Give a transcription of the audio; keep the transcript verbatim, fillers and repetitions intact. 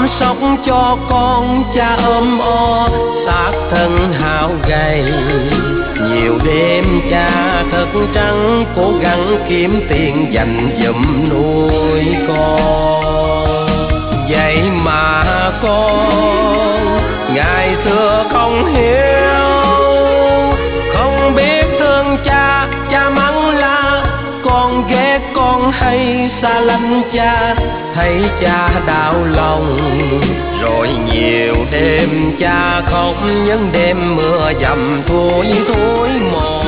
chăm sóc cho con, cha ôm o xác thân hao gầy. Nhiều đêm cha thức trắng cố gắng kiếm tiền dành dụm nuôi con. Vậy mà con ngày xưa không hiểu, không biết thương cha, cha mắng la con, ghét con hay xa lánh cha, thấy cha đau lòng. Rồi nhiều đêm cha khóc những đêm mưa dầm thui thối mòn.